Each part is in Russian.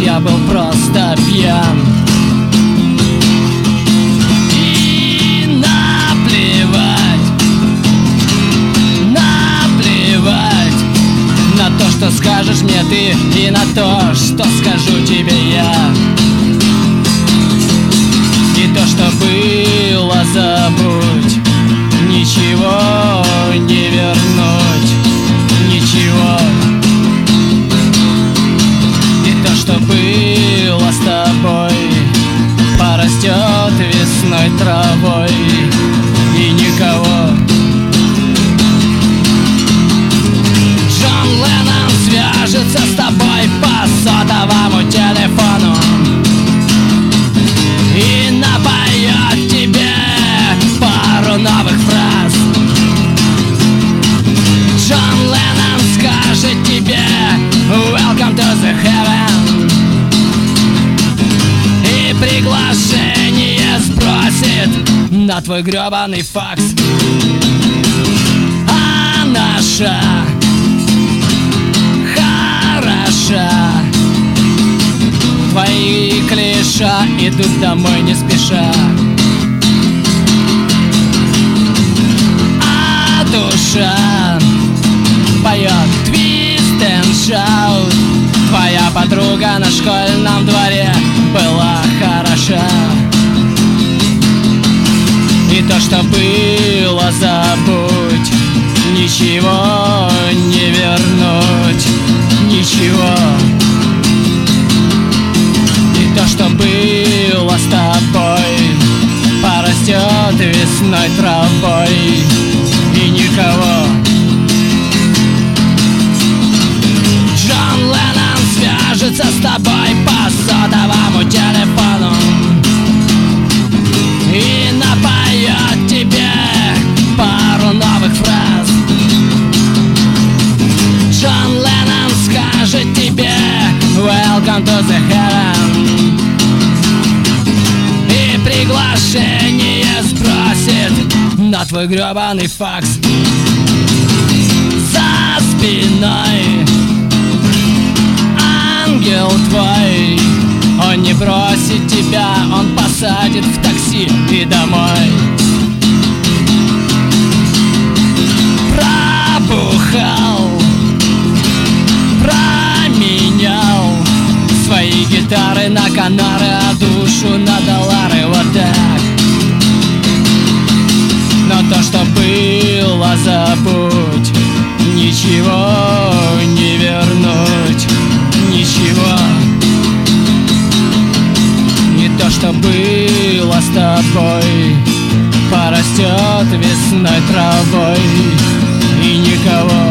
я был просто пьян. И наплевать на то, что скажешь мне ты, и на то, что скажу тебе я. И то, что было, забудь, ничего не вернуть, ничего. И то, что было с тобой, порастет весной травой, и никого. Джон Леннон свяжется с тобой по сотовому телефону и напоет тебе пару новых фраз. Джон Леннон скажет тебе «Welcome to the heaven» и приглашение сбросит на твой гребаный факс. А наша хороша, твои клише идут домой не спеша. А душа поет твист and shout. Твоя подруга на школьном дворе была хороша. И то, что было, забудь, ничего не вернуть, ничего. И то, что было с тобой, порастет весной травой, и никого. Джон Леннон свяжется с тобой по сотовому телефону и напоет тебе пару новых фраз. Джон Леннон скажет тебе «Welcome to the heaven» и приглашение сбросит на твой гребаный факс. За спиной ангел твой, он не бросит тебя, он посадит в такси и домой. Пробухал, променял свои гитары на Канары, а душу на доллары, вот так. Но то, что было, забудь, ничего не вернуть, ничего. И то, что было с тобой, порастет весной травой, и никого.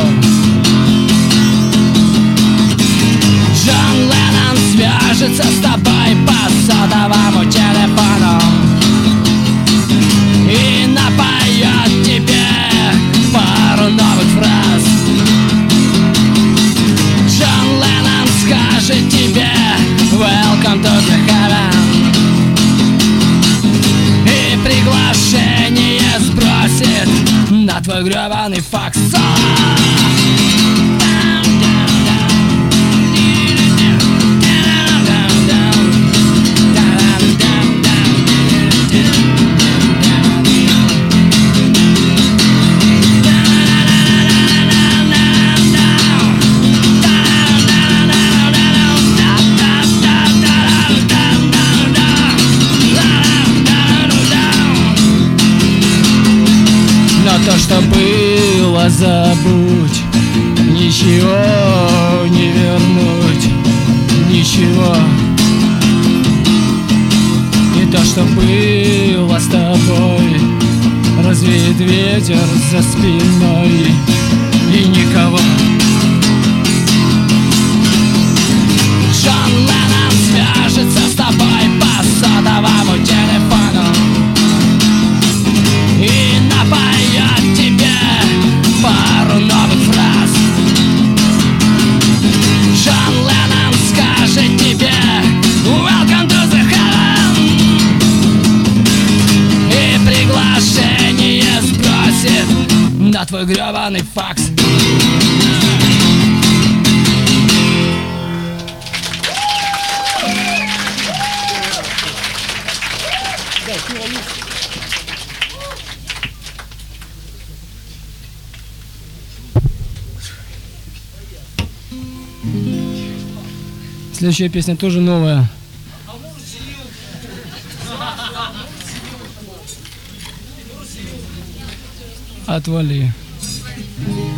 Джон Леннон свяжется с тобой по сотовому телефону и напоет тебе пару новых фраз. Джон Леннон скажет тебе «Welcome to the heaven» и приглашение сбросит на твой гребаный факс. То, что было, забудь, ничего не вернуть, ничего. И то, что было с тобой, развеет ветер за спиной, и никого. Джон Леннон свяжется с тобой по сотовому телефону и напоет тебе пару новых фраз. Джон Леннон скажет тебе «Welcome to the heaven» и приглашение сбросит на твой гребаный факс. Следующая песня тоже новая. Отвали.